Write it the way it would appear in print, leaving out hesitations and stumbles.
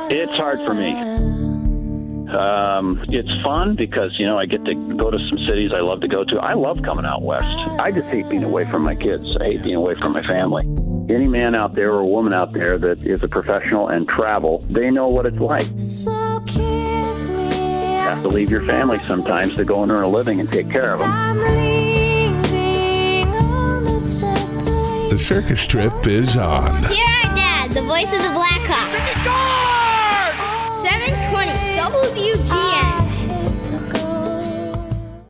It's hard for me. It's fun because, I get to go to some cities I love to go to. I love coming out west. I just hate being away from my kids. I hate being away from my family. Any man out there or woman out there that is a professional and travel, they know what it's like. So kiss me. You have to leave your family sometimes to go and earn a living and take care of them. I'm leaving on a jet plane. The circus trip is on. Here our dad, the voice of the Blackhawks. 720 WGN.